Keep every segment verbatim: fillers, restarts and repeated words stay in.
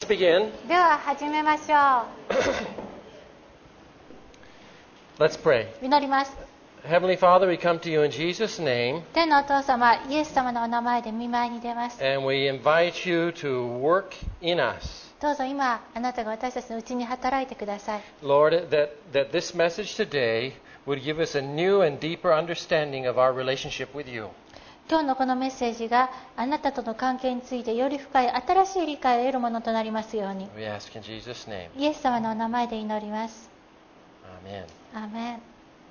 begin. では始めましょ Let's pray. う。祈ります。 Heavenly Father, we come to you in Jesus' name, 天のお父様、イエス様のお名前で見舞いに出ます。 and we invite you to work in us. どうぞ今、あなたが私たちのうちに働いてください。 Lord, that, that this message today would give us a new and deeper understanding of our relationship with you. 今日のこのメッセージがあなたとの関係についてより深い新しい理解を得るものとなりますように。 We ask in Jesus' name. イエス様のお名前で祈ります。 Amen. アーメン。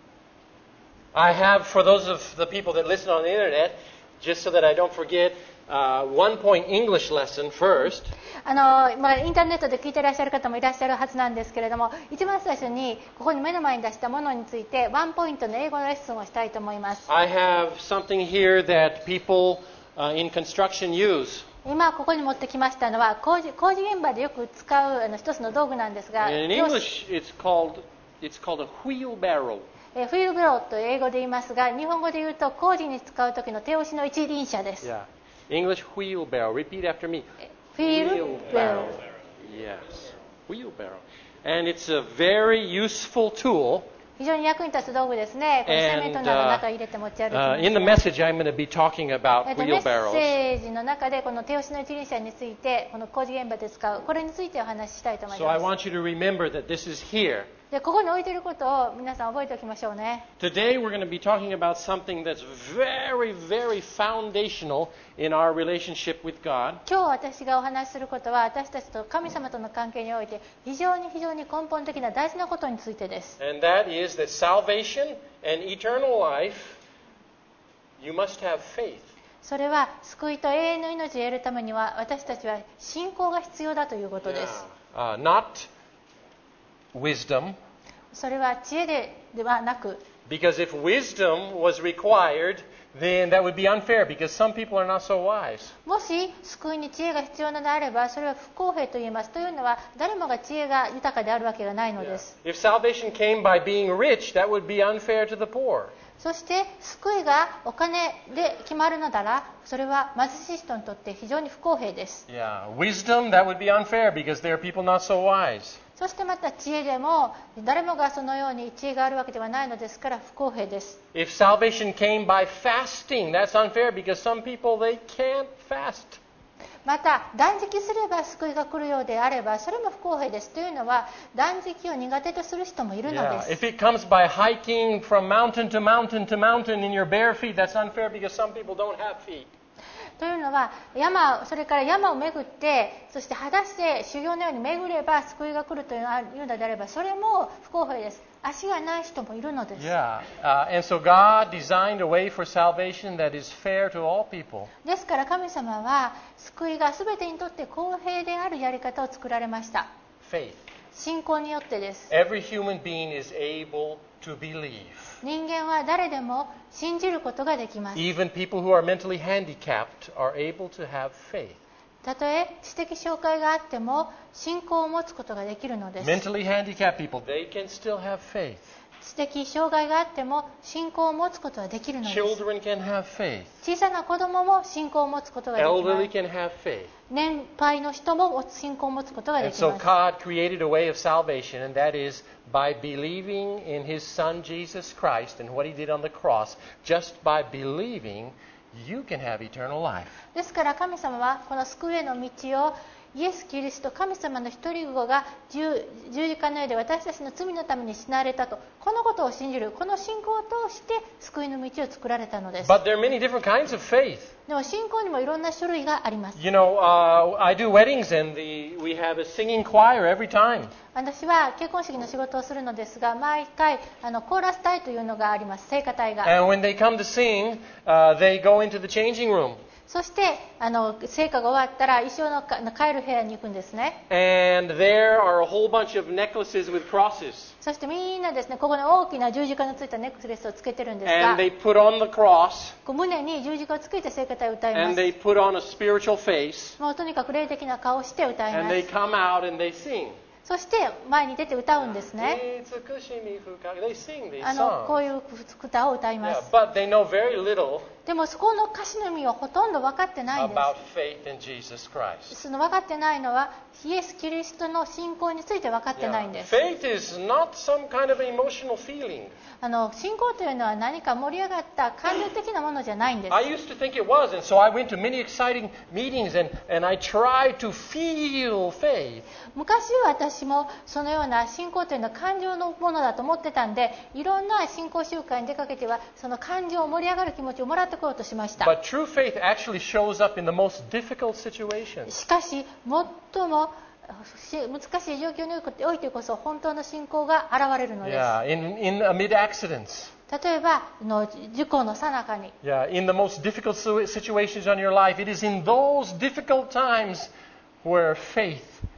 I have, for those of the people that listen on the internet, just so that I don't forget, uh, one point English lesson first. あのまあ、インターネットで聞いていらっしゃる方もいらっしゃるはずなんですけれども、一番最初にここに目の前に出したものについてワンポイントの英語のレッスンをしたいと思います。 I have something here that people uh, in construction use. 今ここに持ってきましたのは工事、工事現場でよく使うあの一つの道具なんですが、 In English, it's called it's called a wheelbarrow. えフィールベローと英語で言いますが、日本語で言うと工事に使う時の手押しの一輪車です。 Yeah, English wheelbarrow. Repeat after me. フィールベロー。 Yes, wheelbarrow. And it's a very useful tool. 非常に役に立つ道具ですね。このセメントなどの中に入れて持ち歩きま Uh, す。 in the message, I'm going to be talking え about っとメッ wheelbarrows. セージの中でこの手押しの一輪車について、この工事現場で使うこれについてお話ししたいと思い So I ます。 want you to remember that this is here. でここに置いていることを皆さん覚えておきましょうね。 Today, we're going to be talking about something that's very, very foundational in our relationship with God. 今日私がお話しすることは私たちと神様との関係において非常に非常に根本的な大事なことについてです。 And that is that salvation and eternal life, you must have faith. それは救いと永遠の命を得るためには私たちは信仰が必要だということです。 Uh, not wisdom, それは知恵でではなく、 because if wisdom was required, then that would be unfair because some people are not so wise. もし救いに知恵が必要なのであればそれは不公平と言えます。というのは誰もが知恵が豊かであるわけがないのです。 If salvation came by being rich, that would be unfair to the poor. そして救いがお金で決まるのならそれは貧しい人にとって非常に不公平です。 Yeah, wisdom, that would be unfair because there are people not so wise. そしてまた知恵でも誰もがそのように知恵があるわけではないのですから不公平です。 If salvation came by fasting, that's unfair because some people, they can't fast. また断食すれば救いが来るようであればそれも不公平です。というのは断食を苦手とする人もいるの Yeah, です。 if it comes by hiking from mountain to mountain to mountain in your bare feet, that's unfair because some people don't have feet. というのは山それから山を巡ってそして裸足で修行のように巡れば救いが来るというのであればそれも不公平です。足がない人もいるのです。 Yeah, uh, and so God designed a way for salvation that is fair to all people. ですから神様は救いが全てにとって公平であるやり方を作られました。 Faith. 信仰によってです。 Every human being is able to believe. 人間は誰でも信じることができます。 Even people who are mentally handicapped are able to have faith. たとえ知的障害があっても信仰を持つことができるのです。 Mentally handicapped people, they can still have faith. 知的障害があっても信仰を持つことはできるのです。 Children can have faith. 小さな子供も信仰を持つことができま Elderly す。 can have faith. 年配の人も信仰を持つことがで And き so ます。 God created a way of salvation, and that is by believing in His Son Jesus Christ and what He did on the cross. Just by believing, you can have eternal life. ですから神様はこの救いへの道をイエス・キリスト神様の一人子が 十, 十字架の上で私たちの罪のために死なわれたとこのことを信じるこの信仰を通して救いの道を作られたのです。 But there are many different kinds of faith. でも信仰にもいろんな種類があります。 You know, uh, I do weddings, and the, we have a singing choir every time. 私は結婚式の仕事をするのですが毎回あのコーラス隊というのがあります。聖歌隊が。 And when they come to sing, uh, they go into the changing room. そしてあの聖歌が終わったら衣装の帰る部屋に行くんですね。 And there are a whole bunch of necklaces with crosses. そしてみんなですねここに大きな十字架のついたネックレスをつけてるんです And が they put on the cross, こう胸に十字架をつけて聖歌隊を歌いま and す。 they put on a spiritual face, もうとにかく霊的な顔をして歌い and ま they す。 come out and they sing. そして前に出て歌うんですね。 They sing these あのこ songs. ういう歌を歌いま Yeah, す。 but they know very little でもそこの歌詞の意味をほとんど分かってないんです。 about faith in Jesus Christ. その分かってないのはイエス・キリストの信仰について分かってないん Yeah. です。 Faith is not some kind of emotional feeling. あの信仰というのは何か盛り上がった感情的なものじゃないんです。 I used to think it was, and so I went to many exciting meetings and, and I tried to feel faith. 昔は私もそのような信仰というのは感情のものだと思ってたんで、いろんな信仰集会に出かけてはその感情を盛り上がる気持ちをもらってこようとしました。 But true faith actually shows up in the most difficult situations. しかし最も難しい状況においてこそ本当の信仰が現れるのです。 Yeah, in, in amid accidents. 例えばの事故の最中に、 Yeah, in the most difficult situations in your life, it is in those difficult times where faith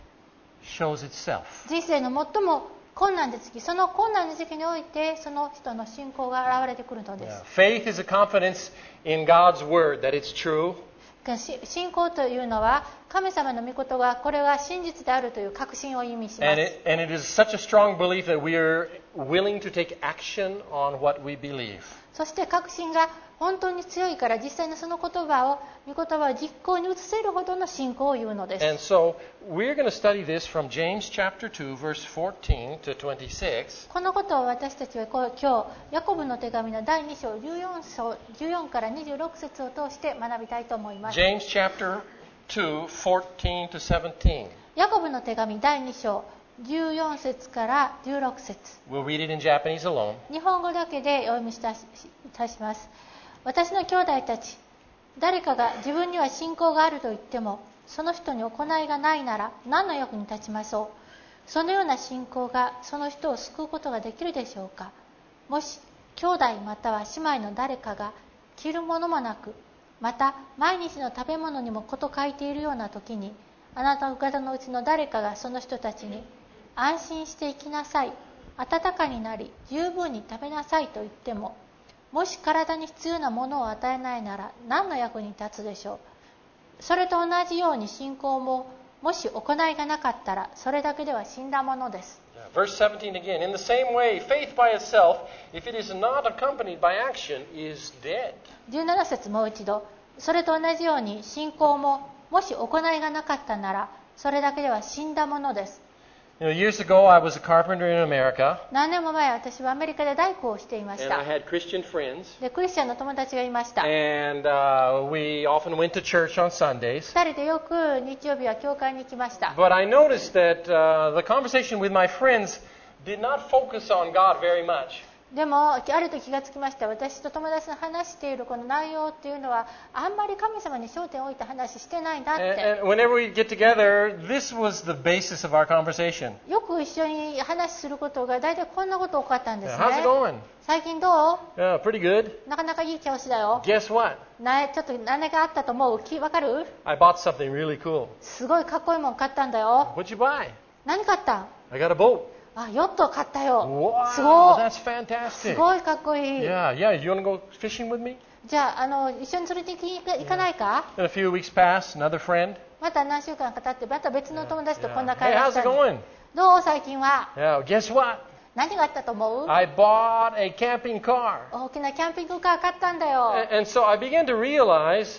shows itself. 人生の最も困難な時期、その困難な時期においてその人の信仰が現れてくるので Yeah. す。 Faith is a confidence in God's word that it's true. 信仰というのは神様の御事がこれは真実であるという確信を意味しま And す。 it, and it is such a strong belief that we are willing to take action on what we believe. そして確信が本当に強いから実際にその言葉を御言葉を実行に移せるほどの信仰を言うのです。 And so we're going to study this from James chapter two, verse fourteen to twenty-six. このことを私たちは今日ヤコブの手紙のだいに章じゅうよん章じゅうよんからにじゅうろく節を通して学びたいと思います。 James chapter two, fourteen to seventeen. ヤコブの手紙だいに章じゅうよん節からじゅうろく節。 We'll read it in Japanese alone. 日本語だけでお読みいたします。私の兄弟たち、誰かが自分には信仰があると言っても、その人に行いがないなら何の役に立ちましょう。そのような信仰がその人を救うことができるでしょうか。もし兄弟または姉妹の誰かが着るものもなく、また毎日の食べ物にも事欠いているような時に、あなた方のうちの誰かがその人たちに安心して生きなさい、温かになり十分に食べなさいと言っても、もし体に必要なものを与えないなら何の役に立つでしょう。それと同じように信仰ももし行いがなかったらそれだけでは死んだものです。 Verse seventeen again. In the same way, faith by itself, if it is not accompanied by action, is dead. じゅうなな節もう一度。それと同じように信仰ももし行いがなかったならそれだけでは死んだものです。 You know, years ago, I was a carpenter in America, 何年も前私はアメリカで大工をしていまし and た。 I had Christian friends, でクリスチャンの友達がいました。 and uh, we often went to church on Sundays. 二人でよく日曜日は教会に行きました。 But I noticed that uh, the conversation with my friends did not focus on God very much. でもあると気がつきました。私と友達の話しているこの内容っていうのはあんまり神様に焦点を置いた話してないなっ And, て。 and whenever we get together, this was the basis of our conversation. よく一緒に話することが大体こんなこと多かったんですね。 How's it going? 最近どう？ Yeah, pretty good. なかなかいい調子だよ。 Guess what? なちょっと何があったと思う？きわかる？ I bought something really cool. すごいかっこいいもん買ったんだよ。 What'd you buy? 何買ったん？ I got a boat. あ、ヨット買ったよ。 Wow, すごい。 that's す fantastic. ごいかっこいい。 Yeah, yeah. You want to go fishing with me? じゃあ、あの一緒に連れて行か行かないか？ And a few weeks passed, another friend. また何週間か経ってまた別の友達とこんな Yeah. 会 Hey, 話 how's した it の。 going? どう最近は？ Yeah, guess what? 何があったと思う？ I bought a camping car. 大きなキャンピングカー買ったんだよ。 And, and so I began to realize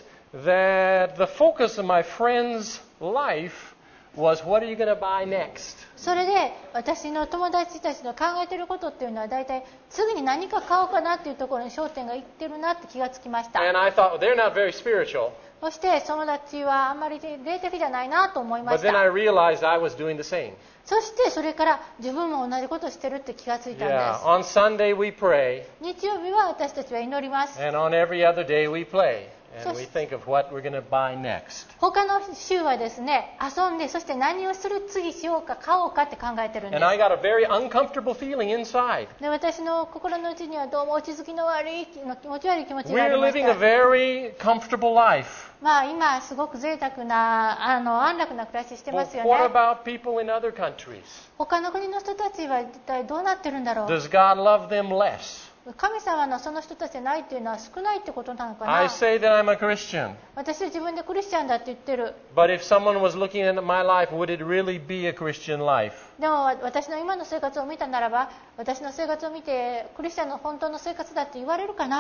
that the focus of my friend's life was, what are you going to buy next? それで私の友達たちの考えていることっていうのは大体次に何か買おうかなっていうところに焦点がいってるなって気がつきました。 And I thought, well, they're not very spiritual. そして友達はあんまり霊的じゃないなと思いま But し then I た。 realized I was doing the same. そしてそれから自分も同じことをしてるって気がついたん Yeah, で on Sunday we pray, す。日曜日は私たちは祈ります。 and on every other day we play. And So- we think of what we're going to buy next. 他の週はですね、遊んでそして何をする次しようか買おうかって考えてるんで And I す。 got a very uncomfortable feeling inside. で私の心の内にはどうも落ち着きの悪い気持ち悪い気持ちがあり We're まし living a た。 very comfortable life. まあ今すごく贅沢なあの安楽な暮らししてま Well, すよ what ね。 about people in other countries? 他の国の人たちは一体どうなってるんだろう。 Does God love them less? 神様のその人たちじゃないっていうのは少ないってことなのか I な。 say that I'm a Christian. 私は自分でクリスチャンだって言ってる。 But if someone was looking at my life, would it really be a Christian life? でも私の今の生活を見たならば、私の生活を見てクリスチャンの本当の生活だって言われるかな。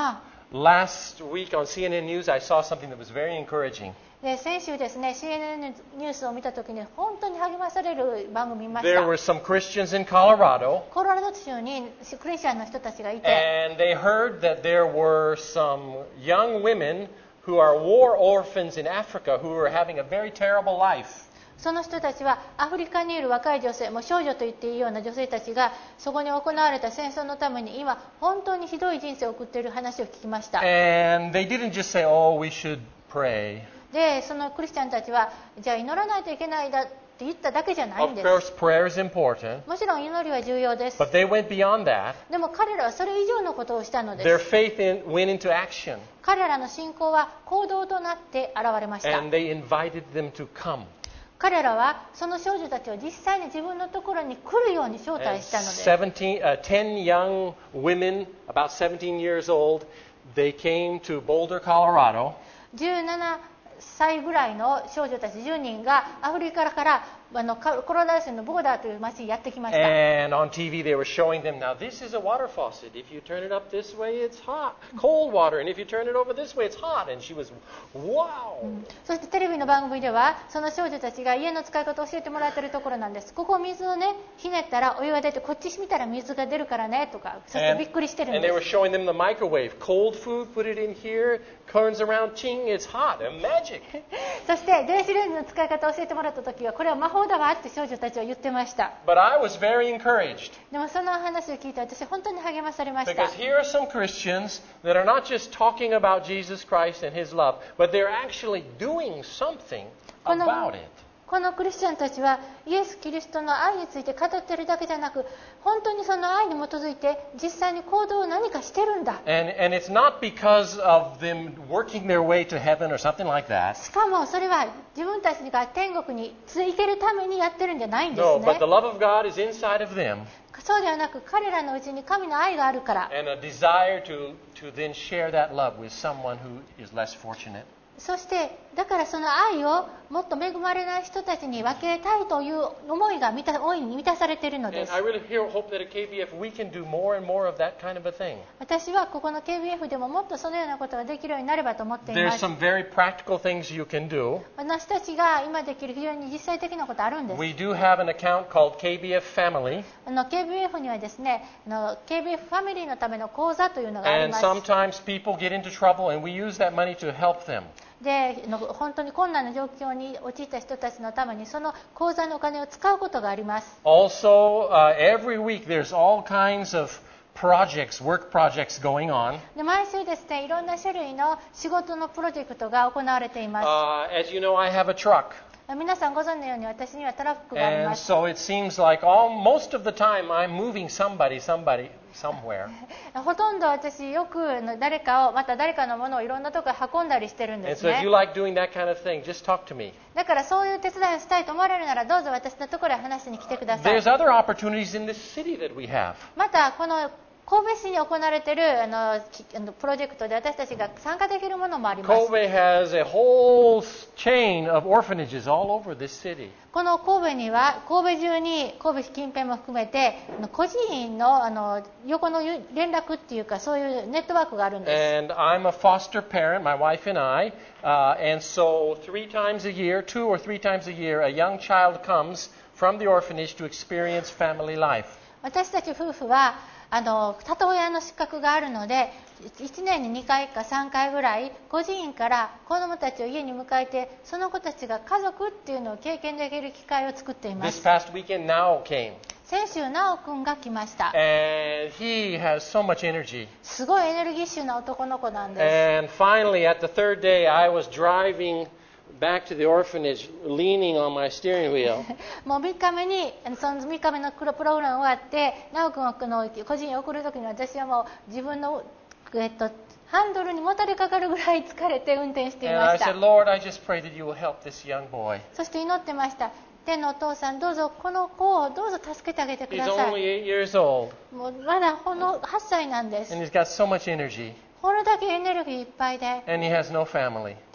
last week on C N N News, I saw something that was very encouraging. で先週ですね シーエヌエヌ ニュースを見たときに本当に励まされる番組を見まし There た。 were some Christians in Colorado, コロラド州にクリスチャンの人たちがいて、 and they heard that there were some young women who are war orphans in Africa who were having a very terrible life. その人たちはアフリカにいる若い女性、もう少女と言っていいような女性たちがそこに行われた戦争のために今本当にひどい人生を送っている話を聞きました。 And they didn't just say, oh, we should pray. でそのクリスチャンたちはじゃあ祈らないといけないだって言っただけじゃないん Of で course, す。 prayer is important, もちろん祈りは重要です。 but they went beyond that. でも彼らはそれ以上のことをしたので Their す。 faith in, went into action, 彼らの信仰は行動となって現れました。 and they invited them to come. 彼らはその少女たちを実際に自分のところに来るように招 And 待したので、 seventeen, uh, ten young women, about seventeen years old, they came to Boulder, Colorado. じゅうななさいぐらいの少女たちじゅうにんがアフリカからあのコロラド州のボーダーという町にやってきました。 And on T V they were showing them, now this is a water faucet. If you turn it up this way, it's hot, cold water. And if you turn it over this way, it's hot. And she was, wow. そしてテレビの番組ではその少女たちが家の使い方を教えてもらっているところなんです。ここ水をねひねったらお湯が出てこっち見たら水が出るからねとか、そしてびっくりしてるん And で they were す。 showing them the microwave. Cold food, put it in here, turns around, ching, it's hot. And magic. そして電子レンジの使い方を教えてもらった時はこれは魔法だわって少女たちは言ってました。 But I was very encouraged. でもその話を聞いて私本当に励まされました。 Because here are some Christians that are not just talking about Jesus Christ and His love, but they're actually doing something この about it. このクリスチャンたちはイエス・キリストの愛について語っているだけじゃなく本当にその愛に基づいて実際に行動を何かしてるんだ。 And, and it's not because of them working their way to heaven or something like that. しかもそれは自分たちが天国に行けるためにやってるんじゃないんです No, ね。 but the love of God is inside of them そうではなく彼らのうちに神の愛があるから、 and a desire to, to then share that love with someone who is less fortunate. そしてだからその愛をもっと恵まれない人たちに分けたいという思いが満た大いに満たされているので And す。 I really hear, hope that at K B F we can do more and more of that kind of a thing. 私はここの ケービーエフ でももっとそのようなことができるようになればと思っていま There's す。 some very practical things you can do. 私たちが今できる非常に実際的なことあるんです。 We do have an account called K B F Family, あの ケービーエフ にはですね、あの ケービーエフ ファミリーのための口座というのがあり and ます。 sometimes people get into trouble and we use that money to help them. で、あの本当に困難な状況に陥った人たちのためにその口座のお金を使うことがあります。 Also, uh, every week there's all kinds of projects, work projects going on. で毎週ですね、いろんな種類の仕事のプロジェクトが行われています。 Uh, as you know, I have a truck. 皆さんご存知のように私にはトラックがあり And ます。 so it seems like all, most of the time I'm moving somebody, somebody, somewhere. ほとんど私よく誰かをまた誰かのものをいろんなところへ運んだりしてるんで And す so if ね you。like doing that kind of thing, just talk to me. だからそういう手伝いをしたいと思われるならどうぞ私のところへ話しに来てください。 There's other opportunities in this city that we have. またこの神戸市に行われているあのきあのプロジェクトで私たちが参加できるものもあります。 Kobe has a whole chain of orphanages all over this city. この神戸には神戸中に神戸市近辺も含めてあの孤児院のあの横の連絡っていうかそういうネットワークがあるんです。 And I'm a foster parent, my wife and I. Uh, and so three times a year, two or three times a year, a young child comes from the orphanage to experience family life. 私たち夫婦はあの里親の資格があるのでいちねんににかいかさんかいぐらい孤児院から子どもたちを家に迎えてその子たちが家族っていうのを経験できる機会を作っていま This す。 past weekend, Nao came. 先週直くんが来ました。 And he has so much energy. すごいエネルギッシュな男の子なんです。 And finally, at the third day, I was driving back to the orphanage, leaning on my steering wheel. もうみっかめにそのみっかめのプログラム終わって直くんをこの個人に送る時に私はもう自分の、えっと、ハンドルにもたれかかるぐらい疲れて運転してい And ま I した。 said, Lord, I just pray that you will help this young boy. そして祈ってました。天のお父さんどうぞこの子をどうぞ助けてあげてく He's ださ only い。 eight years old, もうまだほんのはっさいなんです。 and he's got so much energy, これだけエネルギーいっぱいで and he has no family.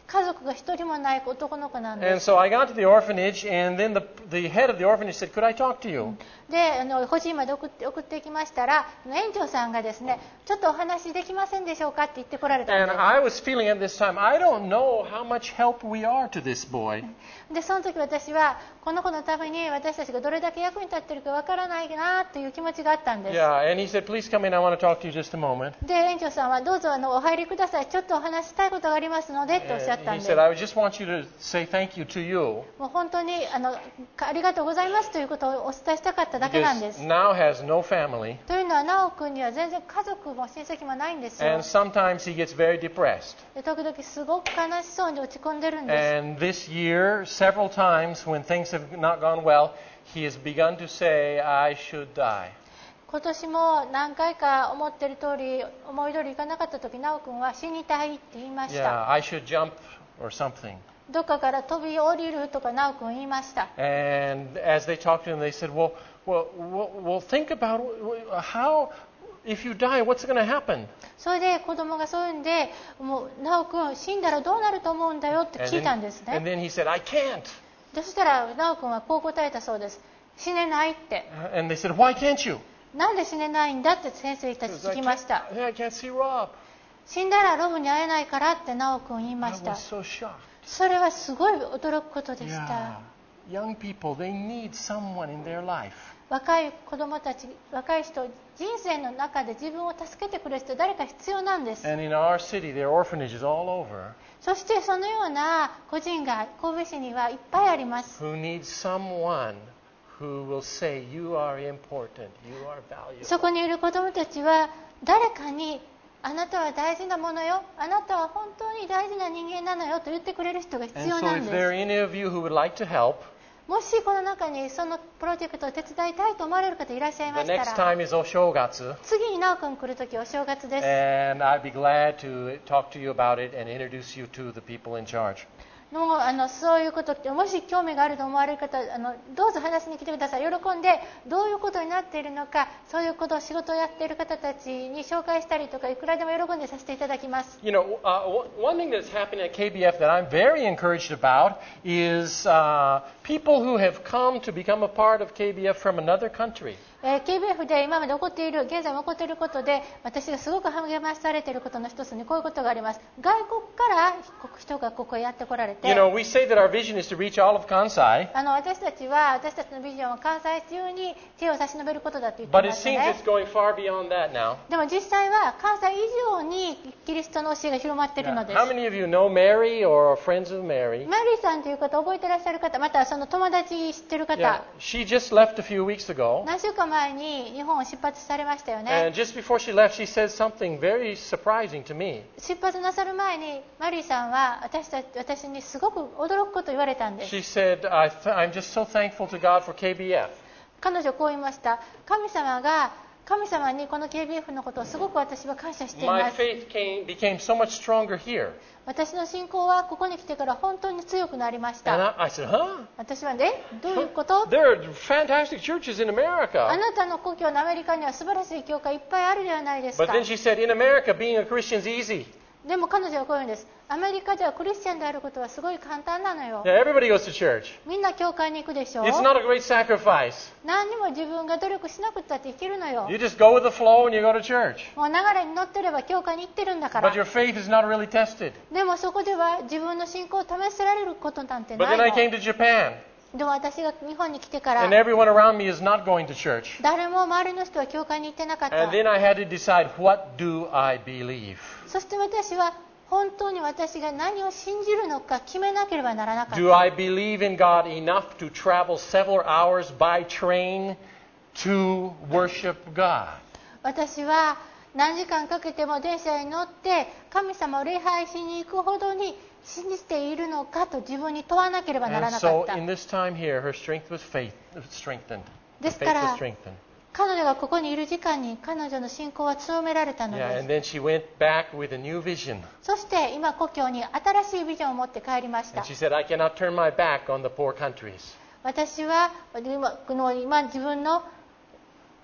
家族が一人もない男の子なんで And す。 so I got to the orphanage, and then the, the head of the orphanage said, "Could I talk to you?" で、あの個人まで送って送ってきましたら、園長さんがですね、ちょっとお話できませんでしょうかって言ってこられたん And で I was feeling at this time, I don't know how much help we are to this boy. で、その時私はこの子のために私たちがどれだけ役に立っているかわからないなという気持ちがあったんです。 Yeah, and he said, "Please come in. I want to talk to you just a moment." で、園長さんはどうぞあのお入りください。ちょっとお話ししたいことがありますのでとおっしゃったん And he で、 said, "I just want you to say thank you to you もう本当にあのありがとうございますということをお伝えしたかっただけなんで because す。 now has no family, というのは、なおくんには全然家族も親戚もないんですよ。 and sometimes he gets very depressed. で、時々すごく悲しそうに落ち込んでるんです。 And this year, several times when things have not gone well, he has begun to say, "I should die." 今年も何回か思ってる通り、思い通りいかなかった時、なおくんは死にたいって言いました。 Yeah, I should jump or something. どっかから飛び降りるとか、なおくん言いました。 And as they talked to him, they said, "Well, well, well, well think about how, if you die, what's going to happen?" それで子供がそういうんで、もうなおくん死んだらどうなると思うんだよって And 聞いたん then, です and ね。 then he said, "I can't." でそしたらなおくんはこう答えたそうです。死ねないって。 And they said, "Why can't you?" なんで死ねないんだって先生たち He says, 聞きました。 I can't, I can't see Rob. 死んだらロブに会えないからってなおくん言い I ました。 was so shocked. それはすごい驚くことでし Yeah. た。 Young people, they need someone in their life. 若い子供たち、若い人、人生の中で自分を助けてくれる人、誰か必要なんです。 And in our city, there are orphanages all over そしてそのような個人が神戸市にはいっぱいあります。 who need someone who will say, "You are important. You are そ valuable." こにいる子供たちは誰かに、あなたは大事なものよ、あなたは本当に大事な人間なのよと言ってくれる人が必 And 要 so な if ん there are で any of you who would like to help, す。もしこの中にそのプロジェクトを手伝いたいと思われる方いらっしゃいま the した next ら、 time is Oshogatsu, 次になおくん来るときお正月です。 and I'd be glad to talk to you about it and introduce you to the people in charge. もうあのそういうことってもし興味があると思われる方、あのどうぞ話しに来てください。喜んでどういうことになっているのか、そういうことを仕事をやっている方たちに紹介したりとか、いくらでも喜んでさせていただきます。 You know, uh, one thing that's happening at K B F that I'm very encouraged about is uh, people who have come to become a part of K B F from another country. えー、ケービーエフ で今まで起こっている、現在も起こっていることで、私がすごく励まされていることの一つにこういうことがあります。外国から人がここへやってこられて、 You know, we say that our vision is to reach all of Kansai, あの私たちは私たちのビジョンは関西中に手を差し伸べることだと言ってい but ま it す seems ね。 it's going far beyond that now. でも実際は関西以上にキリストの教えが広まっているのです。 How many of you know Mary or are friends of Mary? マリーさんという方覚えていらっしゃる方、またその友達知ってる方、 Yeah, she just left a few weeks ago. 何週間前に日本を出発されましたよね。 And just before she left, she said something very surprising to me. 出発なさる前にマリーさんは私た私にすごく驚くことを言われたんです。 She said, I th- I'm just so thankful to God for K B F. 彼女こう言いました。神様が神様にこの ケービーエフ のことをすごく私は感謝してい My ます。 faith came, became so much stronger here. 私の信仰はここに来てから本当に強くなりまし And た。 I, I said, huh? 私はね、どういうこと？ There are fantastic churches in あ America. なたの故郷のアメリカには素晴らしい教会いっぱいあるではないです But か。 then she said, in America, being a Christian is easy. でも彼女はこう言うんです。アメリカではクリスチャンであることはすごい簡単なのよ。 Yeah, everybody goes to church. みんな教会に行くでしょ。 It's not a great sacrifice. 何にも自分が努力しなくったっていけるのよ。 You just go with the flow and you go to church. もう流れに乗ってれば教会に行ってるんだか But your ら。 faith is not really tested. でもそこでは自分の信仰を試せられることなんて But な then I い came の。 to Japan, でも私が日本に来てから and everyone around me is not going to church. 誰も周りの人は教会に行ってなかっ And た。 then I had to decide, what do I believe? そして私は本当に私が何を信じるのか決めなければならなかっ Do た。 I believe in God enough to travel several hours by train to worship God? 私は何時間かけても電車に乗って神様を礼拝しに行くほどに信じているのかと自分に問わなければなら And なか so った。 in this time here, her strength was faith, strengthened. です Faith か was ら strengthened. 彼女がここにいる時間に彼女の信仰は強められたの Yeah, で and す。 then she went back with a new vision. そして今故郷に新しいビジョンを持って帰りました And she said, I cannot turn my back on the poor countries. 私は今この今自分の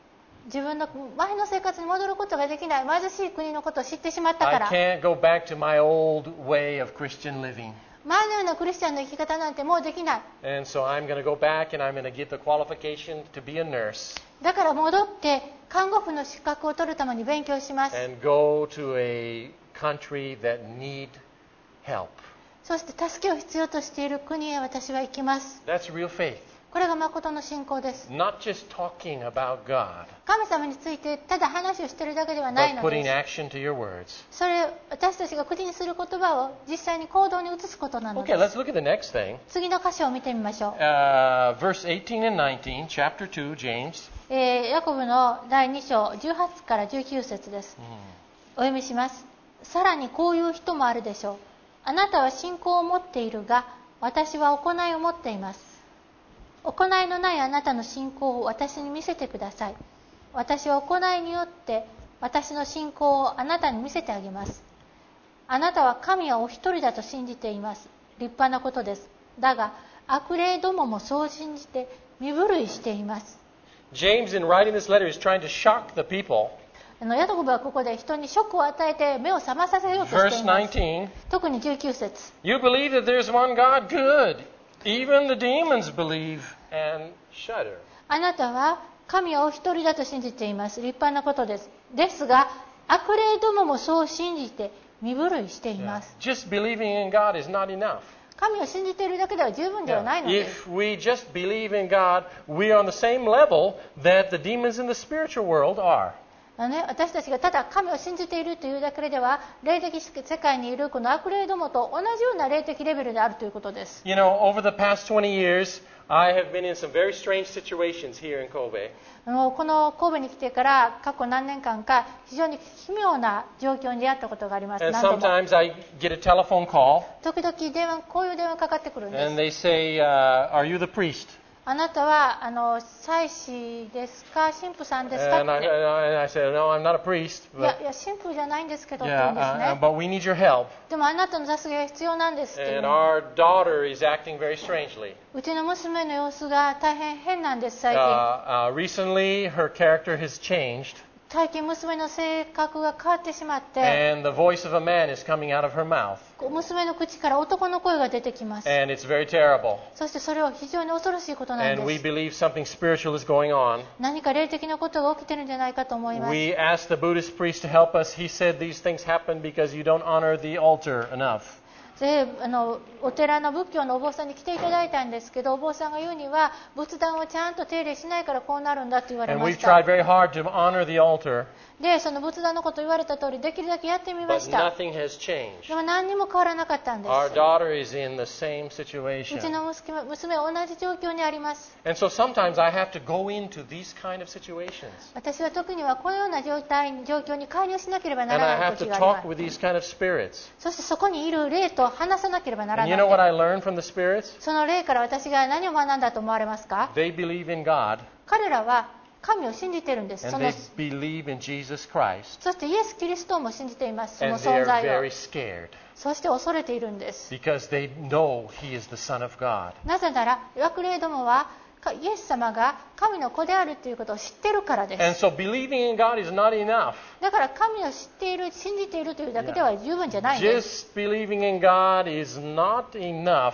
自分の前の生活に戻ることができない貧しい国のことを知ってしまったか I ら、 can't go back to my old way of Christian living. 前のようなクリスチャンの生き方なんてもうできない。 And so I'm going to go back and I'm going to get the qualification to be a nurse だから戻って看護婦の資格を取るために勉強します。 and go to a country that need help. そして助けを必要としている国へ私は行きます。 That's real faith. これが誠の信仰です。 Not just talking about God, 神様についてただ話をしているだけではない but の putting です。 action to your words. それ私たちが口にする言葉を実際に行動に移すことなの Okay, で let's す。 look at the next thing. 次の箇所を見てみましょう。 Uh, verse eighteen and nineteen, chapter two, James. えーヤコブのだいに章じゅうはちからじゅうきゅう節です。お読みします。さらにこういう人もあるでしょう。あなたは信仰を持っているが、私は行いを持っています。行いのないあなたの信仰を私に見せてください。私は行いによって私の信仰をあなたに見せてあげます。あなたは神はお一人だと信じています。立派なことです。だが悪霊どももそう信じて身震いしています。 James, in writing this letter, is trying to shock the people. あのヤコブはここで人にショックを与えて目を覚まさせようとして Verse います。 nineteen, 特にじゅうきゅう節。 you believe that there's one God? Good. Even the demons believe and shudder. あなたは神はお一人だと信じています。立派なことです。ですが悪霊どももそう信じて身震いしています。 Just believing in God is not enough. 神を信じているだけでは十分ではないのです。 If we just believe in God, we are on the same level that the demons in the spiritual world are. あのね、私たちがただ神を信じているというだけでは霊的世界にいるこの悪霊どもと同じような霊的レベルであるということです。 You know, over the past twenty years, I have been in some very strange situations here in Kobe. あのこの神戸に来てから過去何年間か非常に奇妙な状況に出会ったことがあります。 And 何度も sometimes I get a telephone call 時々電話こういう電話かかってくるんです。 and they say, uh, are you the priest? あなたはあの祭司ですか神父さんですかっ And I, て。 and I said, no, I'm not a priest. いや But, いや神父じゃないんですけどって言うん yeah, です uh, ね。 but we need your help. でもあなたの助けが必要なんですっていう And の。 our daughter is acting very strangely. うちの娘の様子が大変変なんです最 Uh, 近。 uh, recently, her character has changed, 最近娘の性格が変わってしまって、 and the voice of a man is coming out of her mouth. 娘の口から男の声が出てきます。 And it's very terrible. そしてそれは非常に恐ろしいことなん And で we す。 believe something spiritual is going on. 何か霊的なことが起きてるんじゃないかと思います。 We asked the Buddhist priest to help us. He said these things happen because you don't honor the altar enough. であのお寺の仏教のお坊さんに来ていただいたんですけど、お坊さんが言うには仏壇をちゃんと手入れしないからこうなるんだと言われ And ま we've し tried た。 very hard to honor the altar, でその仏壇のことを言われた通りできるだけやってみま but した。 nothing has changed. でも何にも変わらなかったんです。 Our daughter is in the same うち situation. の娘娘は同じ状況にあります。 And so sometimes I have to go into these kind of situations. 私は特にはこのような状態状況に介入しなければな And ら I ない have 時 to がありま talk す。 with these kind of spirits. そしてそこにいる霊と話さなければなら And な you know what い。 I learned from the spirits? その霊から私が何を学んだと思われますか？ They believe in God, 彼らは神を信じてるんです。そ and の they believe in Jesus Christ, そしてイエス・キリストをも信じています。そ and の they 存 are 在 very を。 scared そして恐れているんです。 because they know He is the Son of God. なぜなら悪霊どもはイエス様が神の子であるということを知ってるからで And す。 so believing in God is not enough. だから神を知っている信じているというだけでは十分じゃないんです。 Just believing in God is not enough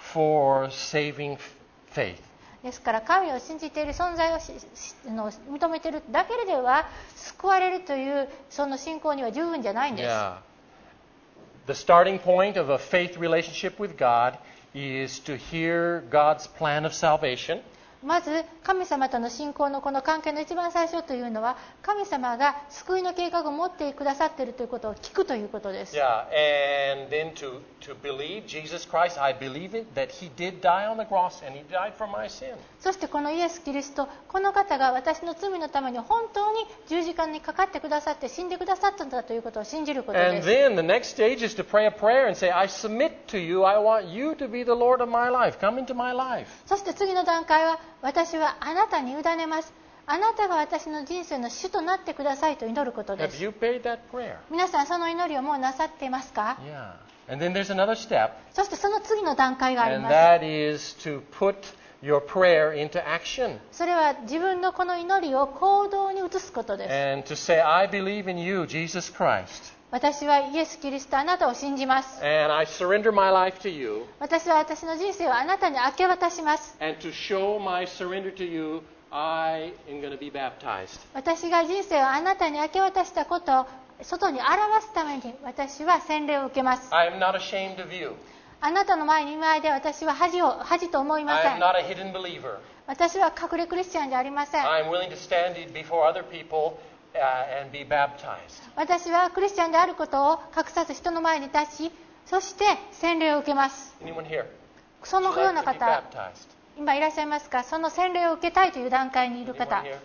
for saving faith. ですから神を信じている存在をししの認めているだけでは救われるというその信仰には十分じゃないんです。 Yeah. The starting point of a faith relationship with God is to hear God's plan of salvation. まず神様との信仰のこの関係の一番最初というのは神様が救いの計画を持ってくださっているということを聞くということです。 Yeah, and then to, to believe Jesus Christ, I believe it, that He did die on the cross and He died for my sin. そしてこのイエス・キリスト、この方が私の罪のために本当に十字架にかかってくださって死んでくださったんだということを信じること And です。 then the next stage is to pray a prayer and say, I submit to you, I want you to be the Lord of my life, come into my life. そして次の段階は私はあなたに委ねます。あなたが私の人生の主となってくださいと祈ることで Have す。 you prayed that prayer? 皆さんその祈りをもうなさっていますか？ Yeah. And then there's another step, そしてその次の段階があり and ます。 that is to put your prayer into action. それは自分のこの祈りを行動に移すことです。 And to say, I believe in you, Jesus Christ. 私はイエス・キリストあなたを信じます。 And I surrender my life to you. 私は私の人生をあなたに明け渡します。 And to show my surrender to you, I am going to be baptized. 私が人生をあなたに明け渡したことを外に表すために私は洗礼を受けます。 I am not ashamed of you. あなたの前に前で私は恥を恥と思いま I せ am ん。 not a hidden believer. 私は隠れクリスチャンじゃありません。 I am willing to stand before other people uh, and be baptized. 私はクリスチャンであることを隠さず人の前に立ち、そして洗礼を受けます。 Anyone here? その Would よう you な like to be 方、 baptized? 今いらっしゃいますか？その洗礼を受けたいという段階にいる Anyone 方、 here?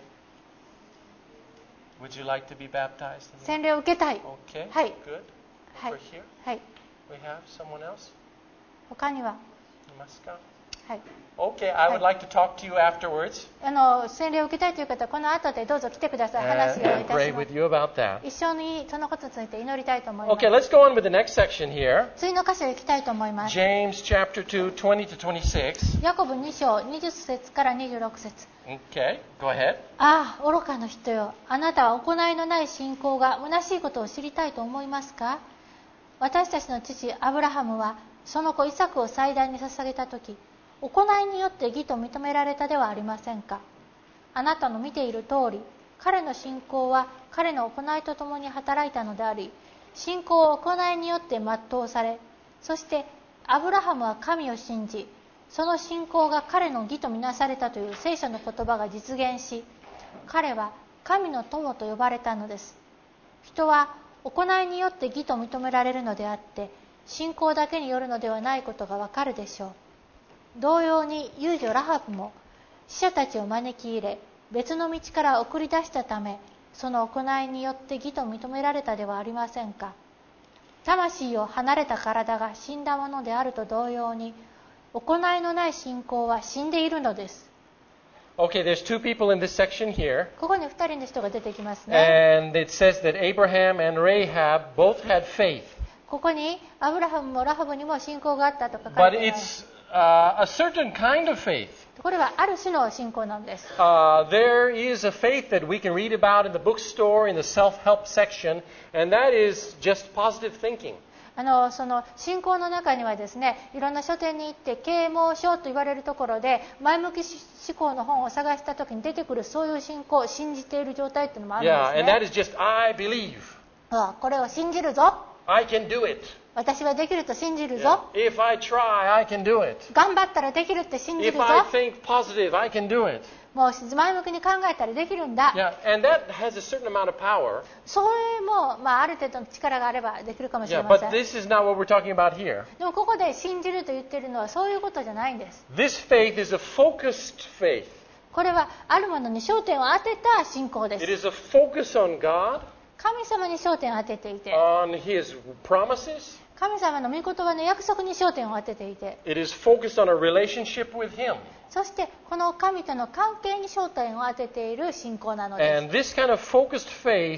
Would you like to be baptized? 洗礼を受けたい。 Okay. はい。 Good. はい Over here. はい。 We have someone else? 他には、 Namaskar. はい。 Okay, I would like to talk to you afterwards あの洗礼を受けたいという方はこの後でどうぞ来てください。 and, 話をい and たし pray ます。 with you about that. 一緒にそのことについて祈りたいと思います。 Okay, let's go on with the next section here. 次の箇所へ行きたいと思います。 James chapter two, twenty to twenty-six. ヤコブに章にじゅっ節からにじゅうろく節。 Okay, go ahead. ああ、愚かな人よ。あなたは行いのない信仰が虚しいことを知りたいと思いますか？私たちの父アブラハムはその子イサクを祭壇に捧げたとき、行いによって義と認められたではありませんか？あなたの見ている通り、彼の信仰は彼の行いとともに働いたのであり、信仰を行いによって全うされ、そしてアブラハムは神を信じ、その信仰が彼の義とみなされたという聖書の言葉が実現し、彼は神の友と呼ばれたのです。人は行いによって義と認められるのであって、信仰だけによるのではないことがわかるでしょう。同様に遊女ラハブも死者たちを招き入れ、別の道から送り出したため、その行いによって義と認められたではありませんか。魂を離れた体が死んだものであると同様に、行いのない信仰は死んでいるのです。 Okay, there's two people in this section here. ここに二人の人が出てきますね。 And it says that Abraham and Rahab both had faith. ここにアブラハムもラハブにも信仰があったと書か But れています。 it's uh, a certain kind of faith. これはある種の信仰なんです。 Uh, there is a faith that we can read about in the bookstore in the self-help section, and that is just positive thinking. あのその信仰の中にはですね、いろんな書店に行って啓蒙書と言われるところで前向き思考の本を探した時に出てくるそういう信仰、信じている状態っていうのもあるん Yeah, で and that す is ね。 just, I believe. ああ、これを信じるぞ。 I can do it. 私はできると信じる Yeah. ぞ。 If I try, I can do it. 頑張ったらできるって信じる If ぞ。 I think positive, I can do it. もう前向きに考えたらできるんだ。 Yeah, and that has a certain amount of power. それも、まあ、ある程度の力があればできるかもしれ Yeah, ませ but ん。 this is not what we're talking about here. でもここで信じると言ってるのはそういうことじゃないんです。 This faith is a focused faith. これはあるものに焦点を当てた信仰で It す。 is a focus on God, 神様に焦点を当てていて、 on His promises. 神様の御言葉の約束に焦点を当てていて、 It is focused on a relationship with Him. そしてこの神との関係に焦点を当てている信仰なのです。 And this kind of focused faith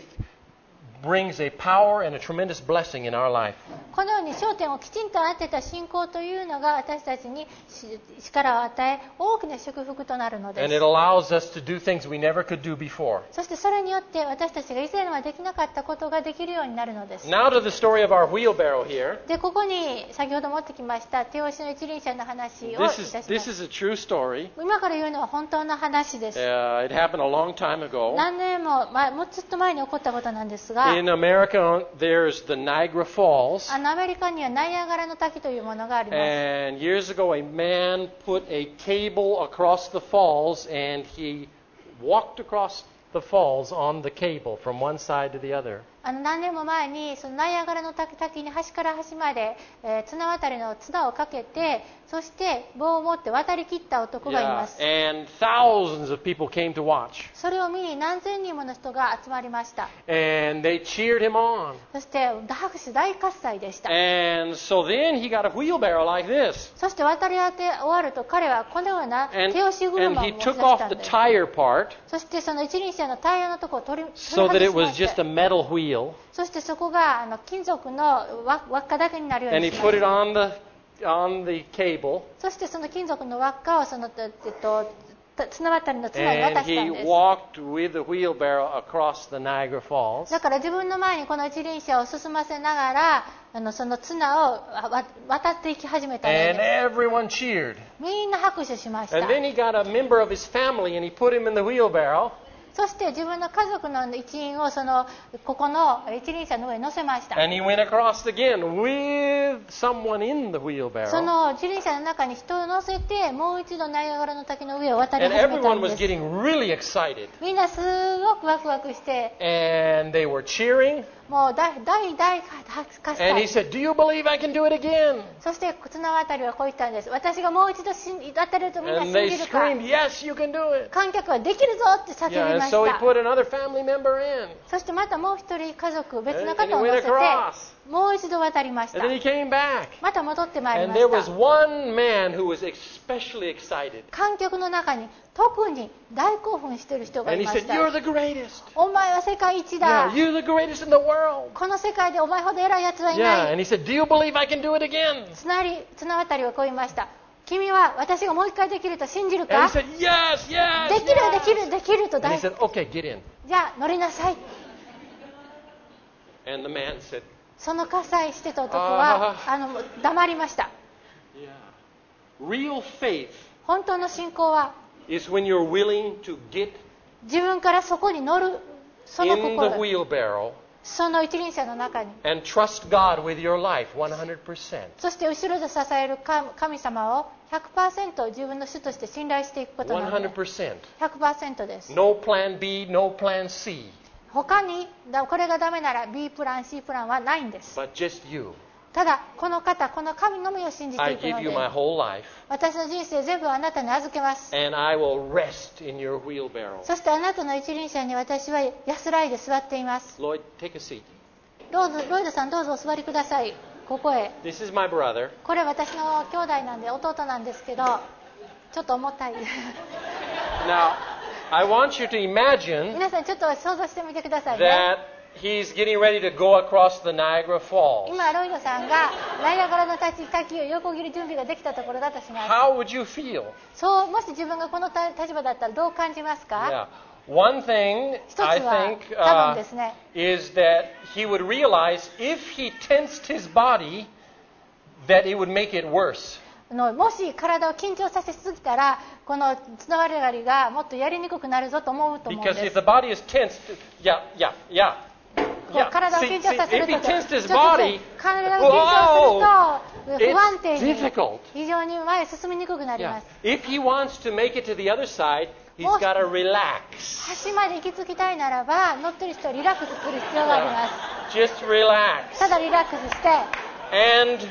brings a power and a tremendous blessing in our life. このように焦点をきちんと当てた信仰というのが私たちに力を与え、大きな祝福となるので And it す。 allows us to do things we never could do before. そしてそれによって私たちが以前はできなかったことができるようになるのです。 Now to the story of our wheelbarrow here. で、ここに先ほど持ってきました手押しの一輪車の話をいた This し is, ます。 this is a true story. 今から言うのは本当の話です。 Uh, it happened a long time ago. 何年も前、もうずっと前に起こったことなんですが、 In America, there's the Niagara Falls. あのアメリカにはナイアガラの滝というものがあります。 And years ago, a man put a cable across the falls, and he walked across the falls on the cable from one side to the other. あの何年も前にそのナイアガラの滝滝に端から端まで、えー綱渡りの綱をかけて、そして棒を持って渡り切った男がいま Yeah, す。 and thousands of people came to watch. それを見に何千人もの人が集まりました。 And they cheered him on. そして拍手大喝采でした。 And so then he got a wheelbarrow like this. そして渡り当て終わると彼はこのような And, 手押し車を and 持 he ち出 took した off ん the です。 tire part そしてその一輪車のタイヤのところを取り so 取 that り it 外 was しまし just て、 a metal wheel. そしてそこがあの金属の輪輪っかだけになるよう And に he しま put し it た。 on the on the cable, そしてその金属の輪っかをその、えっと、綱渡りの綱に and 渡したん he です。 walked with the wheelbarrow across the Niagara Falls. だから自分の前にこの一輪車を進ませながら、あのその綱をわ渡っていき始めたの And で everyone cheered. みんな拍手しました。 And then he got a member of his family and he put him in the wheelbarrow. そして自分の家族の一員をそのここの一輪車の上に乗せました。 And he went across again with someone in the そ wheelbarrow. の一輪車の中に人を乗せてもう一度ナイアガラの滝の上を渡り And 始めた everyone んで was す。 getting really excited. みんなすごくワクワクして、 And they were cheering. もう大大大喝 And he 采。 said, "Do you believe I can do it again?" そして綱渡りはこう言ったんです。私がもう一度渡れるとみんな And 信 they じるか。 screamed, "Yes, you can do it." 観客はできるぞって叫び Yeah, ま and し so he た。 put another family member in. そしてまたもう一人家族別の And 方を he 乗 went せて across. もう一度渡りまし And た。 then he came back. また戻ってまいり And ま there し was た。 one man who was especially excited. 観客の中に特に大興奮している人が And い he ま said, した。 "You're the greatest. お前は世界一 Yeah, だ。 you're the greatest in the world." この世界でお前ほど偉い奴はい Yeah, ない。 and he said, "Do you believe I can do it again?" つなり綱渡りはこう言いました。君は私がもう一回できると信じる And か？ he said, "Yes, yes, できる yes." できるできると And 大 he said, "Okay, get in." じゃあ乗りなさい。 And the man said, その火災してた男はあの黙りました。 "Yeah. Real faith 本当の信仰は is when you're willing to get 自分からそこに乗るその in the 心、 wheelbarrow その一輪車の中に、 and trust God with your life one hundred percent. そして後ろで支える神様を ひゃくパーセント 自分の主として信頼していくことなので one hundred percent. ひゃくパーセント です。 No plan B, no plan C, 他にだこれがダメなら B プラン C プランはないんです。 but just you. ただこの方この神のみを信じて I いくの give you で my whole life, 私の人生全部あなたに預けます。 and I will rest in your wheelbarrow. そしてあなたの一輪車に私は安らいで座っています。 Lloyd, take a seat. どうぞロイドさんどうぞお座りください。ここへ。 This is my brother. これ私の兄弟なんで弟なんですけどちょっと重たい。 Now, I want you to imagine 皆さんちょっと想像してみてくださいね。 that he's getting ready to go across the Niagara Falls. 今ロイドさんがナイアガラの滝滝を横切る準備ができたところだとします。 How would you feel? そうもし自分がこの立場だったらどう感じますか？ Yeah. One thing 一つは I think 多分 uh, ですね。 is that he would realize if he tensed his body, that it would make it worse. のもし体を緊張させすぎたらこの綱渡りがもっとやりにくくなるぞと思うと思うん Because で if す。 the body is tensed, yeah, yeah, yeah. こう Yeah. 体を See, 緊 see, 張させる if と he ちょっ tensed his と body, 体を緊張すると It's 不安定に difficult. 非常に前へ進みにくくなり Yeah. ます。 If he wants to make it to the other side, he's Most- got to relax. 端まで行き着きたいならば乗ってる人はリラックスする必要がありま Just relax す。ただリラックスして and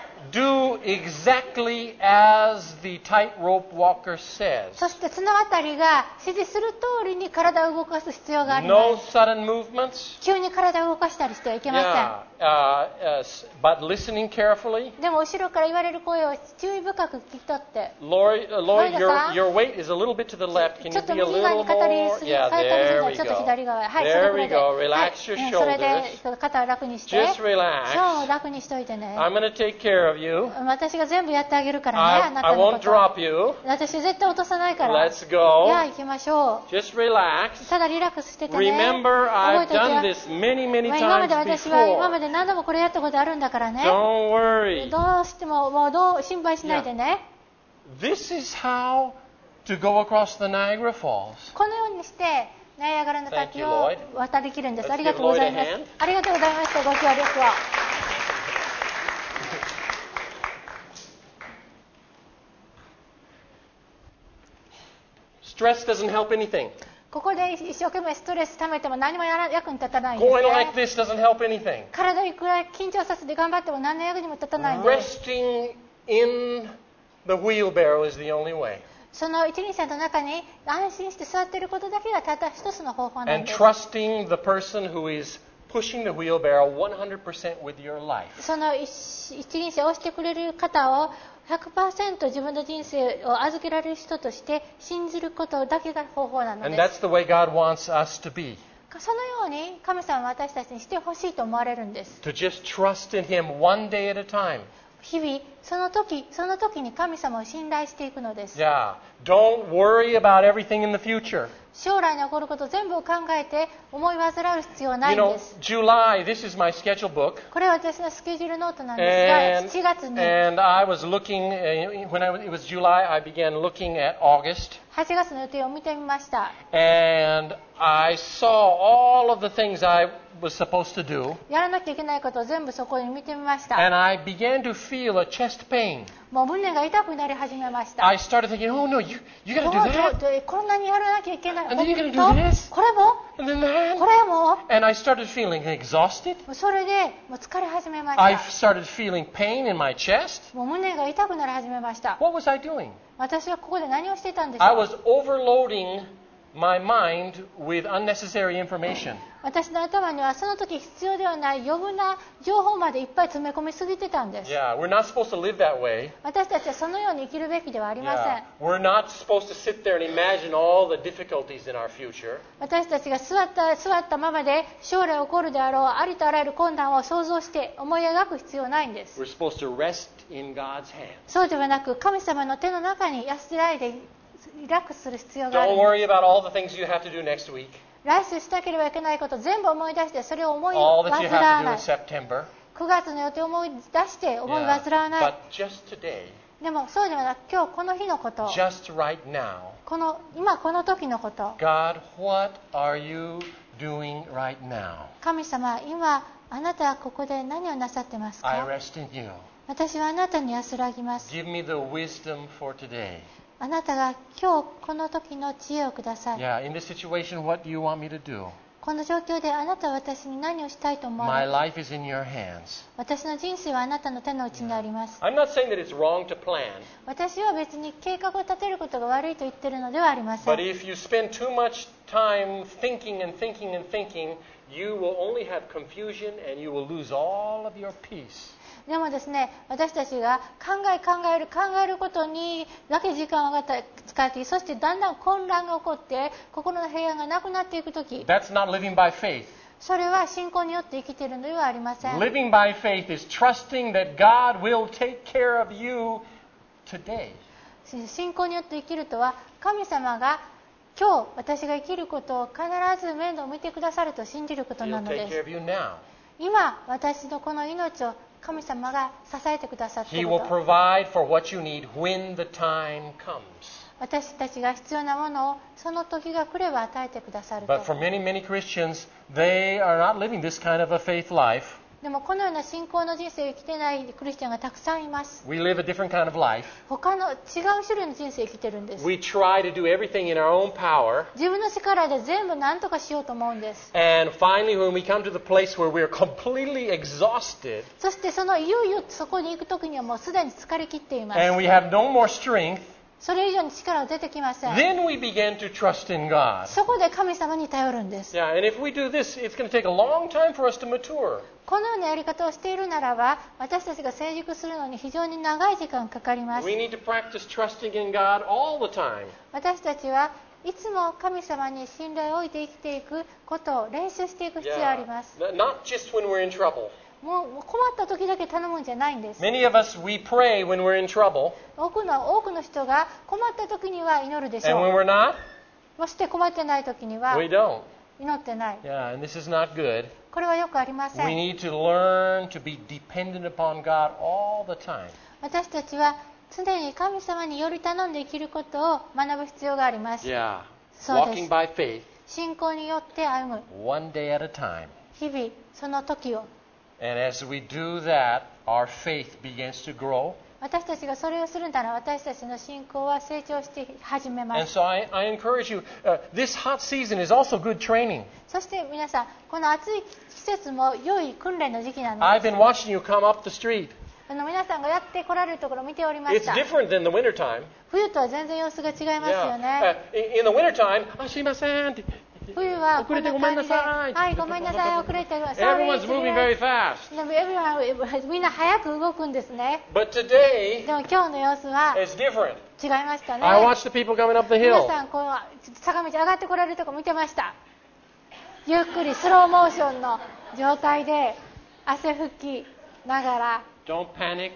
do exactly as the tightrope walker says. そして綱渡りが指示する通りに体を動かす必要があり No ます。 sudden movements. 急に体を動かしたりしてはいけま Yeah, uh, uh, s- but listening carefully. せん。でも後ろから言われる声を注意深く聞き取って Lloyd, uh, Lloyd, your, Lloyd-san? your weight is a little bit to the left. Can ちょ you っと be a 右側 little に語り more? すぎ、 Yeah, 最下 there の we ちょっと go. 左側へ。はい、そ There れぐら we いで。 go. はい、 Relax your うんそれ shoulders. で肩を楽にして Just relax. そう楽にしといてね。 I'm going to take care of you. 私が全部やってあげるからね、 I, あなた I のこ won't と。 drop you. 私絶対落とさないから。 Let's じゃあ go. 行きましょ Just relax. う。ただリラックスしててね。 Remember, 覚え I've といて done this many, many まあ今ま times で私は今ま before. で何度もこれやったことあるんだからね。 Don't worry. どうしてももうどう心配しないでね。 This is how to go across the Niagara Falls. このようにしてナイアガラの Thank 滝 you, を Lloyd. 渡りきるんです。 Let's ありがとうございま give す Lloyd a hand.。 ありがとうございました。ご協力を。 Stress doesn't help anything. ここで一生懸命ストレス溜めても何もやら役に立たないんです Going like ね。 this doesn't help anything. 体をいくら緊張させて頑張っても何の役にも立たないんです。 Resting in the wheelbarrow is the only way. その一輪車の中に安心して座っていることだけがただ一つの方法なん And です。 trusting the person who is pushing the wheelbarrow one hundred percent with your life. その一一輪車を押してくれる方をひゃくパーセント 自分の人生を預けられる人として信じることだけが方法なの And で that's す。 the way God wants us to be. そのように神様は私たちにしてほしいと思われるんです。 To just trust in Him one day at a time. 日々その時その時に神様を信頼していくのです。 Yeah. Don't worry about everything in the future. 将来に起こること全部を考えて思い煩う必要はな You いん know, です。 July, this is my schedule book. これは私のスケジュールノートなんですが、 And, しちがつに and I was looking, uh, when I, it was July, I began looking at August. はちがつの予定を見てみました。 And I saw all of the things I was supposed to do. やらなきゃいけないことを全部そこに見てみました。 And I began to feel a chest pain. もう胸が痛くなり始めました。 I started thinking, oh no, you, you got to ど do うどう that. どうこんなにやらなきゃいけない。 And then you're gonna do 本当 this. これも And then that. これも And I started feeling exhausted. もうそれでもう疲れ始めまし I た。 started feeling pain in my chest. もう胸が痛くなり始めました。 What was I doing? 私はここで何をしていたんでしょ I う。 was overloading my mind with unnecessary information. 私の頭にはその時必要ではない余分な情報までいっぱい詰め込みすぎてたんです。 Yeah, we're not supposed to live that way. 私たちはそのように生きるべきではありません。 Yeah, we're not supposed to sit there and imagine all the difficulties in our future. 私たちが座った座ったままで将来起こるであろうありとあらゆる困難を想像して思い描く必要はないんです。 We're supposed to rest in God's hands. そうではなく神様の手の中に安らいでリラックスする必要がある Don't んです。 worry about all the things you have to do next week. 来週しなければいけないこと全部思い出してそれを思い All that 煩 you わ have to do ない。 in September. くがつの予定を思い出して思い Yeah. 煩わない。 But just today, でもそうではなく今日この日のこと、 just right now, この今この時のこと、 God, what are you doing right now? 神様今あなたはここで何をなさってます I か。 rest in you. 私はあなたに安らぎます。 Give me the wisdom for today. あなたが今日この時の知恵をください。 Yeah, in this situation, what do you want me to do? この状況であなたは私に何をしたいと思わ My れる。 life is in your hands. 私の人生はあなたの手の内にあります。 I'm not saying that it's wrong to plan, 私は別に計画を立てることが悪いと言っているのではありませ but ん。 if you spend too much time thinking and thinking and thinking, you will only have confusion and you will lose all of your peace. でもですね、私たちが考え考える考えることにだけ時間を使って、そしてだんだん混乱が起こって心の平安がなくなっていくとき、 That's not living by faith. それは信仰によって生きているのではありません。 Living by faith is trusting that God will take care of you today. 信仰によって生きるとは、神様が今日私が生きることを必ず面倒を見てくださると信じることな He'll の take で care す。 of you now. 今私のこの命を神様が支えてくださってい He る will と。 provide for what you need when the time comes. 私たちが必要なものをその時が来れば与えてくださると。 But for many, many Christians, they are not living this kind of a faith life. でもこのような信仰の人生を生きていないクリスチャンがたくさんいます。 We live a different kind of life. 他の違う種類の人生を生きてるんです。 We try to do everything in our own power. 自分の力で全部何とかしようと思うんです。 And finally, when we come to the place where we're completely exhausted そしてそのいよいよそこに行く時にはもうすでに疲れ切っています。 and we have no more strength, それ以上に力が出てきません。 then we begin to trust in God. そこで神様に頼るんです。 Yeah, and if we do this, it's going to take a long time for us to mature. このようなやり方をしているならば、私たちが成熟するのに非常に長い時間かかります。 We need to practice trusting in God all the time. 私たちはいつも神様に信頼を置いて生きていくことを練習していく必要があります。 N- Not just when we're in trouble. もう困った時だけ頼むんじゃないんです。 Many of us, we pray when we're in trouble, 多くの多くの人が困った時には祈るでし and ょ when う。 we're not, そして困ってない時には we don't. 祈ってない。 Yeah, and this is not good. これはよくありませ We ん。 need to learn to be dependent upon God all the time. 私たちは常に神様により頼んで生きることを学ぶ必要があります。 Yeah. そうです。 Walking by faith, 信仰によって歩む。 one day at a time. 日々その時を。 And as we do that, our faith begins to grow. 私たちがそれをするなら私たちの信仰は成長して始めま And す。 so I, I encourage you, uh, this hot season is also good training. そして皆さん、この暑い季節も良い訓練の時期なの I've で been watching you come up the street. あの皆さんがやってこられるところを見ておりまし It's た。 different than the winter time. 冬とは全然様子が違いますよ Yeah. ね。 Uh, in in the winter time, "Ah, すいません." 冬はこんな感じで、はい、ごめんなさい、遅れてる。 Everyone's moving very fast. でも everyone みんな早く動くんですね。 But today でも今日の様子は is different. 違いましたね。 I watched the people coming up the 皆 hill. さん、この坂道上がってこられるとこ見てました。ゆっくりスローモーションの状態で汗拭きながら、 Don't panic.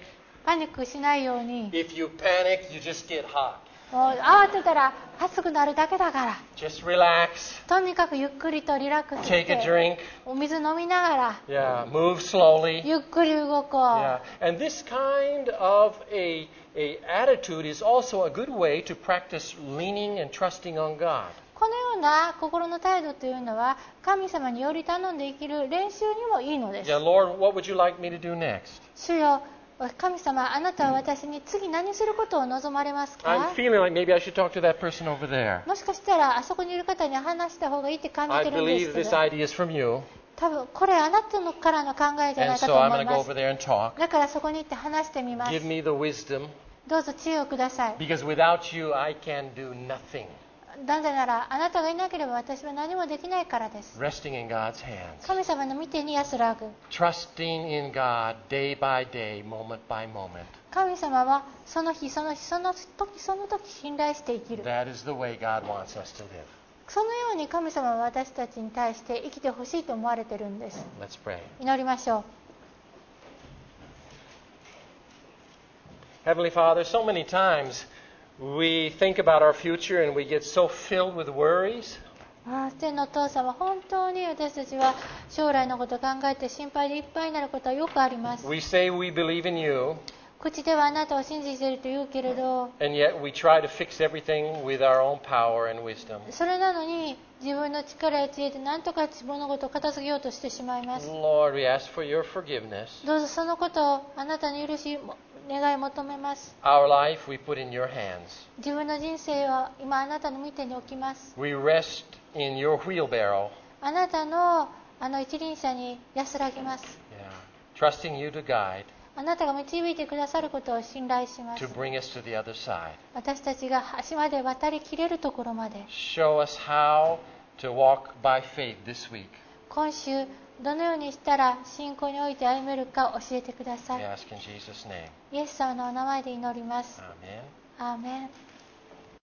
パニックしないように。 If you panic, you just get hot. もう慌てたら熱くなるだけだから。 Just relax. とにかくゆっくりとリラックスし Take a て drink. お水飲みながら Yeah. Move slowly. ゆっくり動こう。 Yeah. And this kind of a, a attitude is also a good way to practice leaning and trusting on God. このような心の態度というのは神様により頼んで生きる練習にもいいのです。 Yeah, Lord, what would you like me to do next? 主よ、神様、あなたは私に次何することを望まれますか？ I'm feeling like maybe I should talk to that person over there. もしかしたらあそこにいる方に話した方がいいって感じ I てるんです believe け this ど、 idea is from you. 多分これあなたのからの考えじゃな And いか so と I'm 思 going い to ま go す。 over there and talk. だからそこに行って話してみます。 Give me the wisdom. どうぞ知恵をください。 Because without you, I can do nothing. なぜならあなたがいなければ私は何もできないからです。 Resting in God's hands. 神様の御手に安らぐ。 Trusting in God day by day, moment by moment. 神様はその日その日その時その時信頼して生きる。 That is the way God wants us to live. そのように神様は私たちに対して生きてほしいと思われているんです。 Let's pray. 祈りましょう。 Heavenly Father, so many times we think about our future and we get so filled with worries. ああ、天のお父様、本当に私たちは将来のことを考えて心配でいっぱいになることはよくあります。 We say we believe in you, 口ではあなたを信じていると言うけれど、 and yet we try to fix everything with our own power and wisdom. それなのに自分の力や知恵で何とか物事を片付けようとしてしまいます。 Lord, we ask for your forgiveness. どうぞそのことをあなたに許し願い求めます。 Our life we put in your hands. 自分の人生は今あなたの御手に置きます。 We rest in your wheelbarrow. あなたのあの一輪車に安らぎます。 Yeah. Trusting you to guide, あなたが導いてくださることを信頼します。 to bring us to the other side. 私たちが橋まで渡りきれるところまで、 Show us how to walk by faith this week. 今週どのようにしたら信仰において歩めるか教えてくださ We い。 ask in Jesus' name. イエス様のお名前で祈ります。 Amen. アーメン。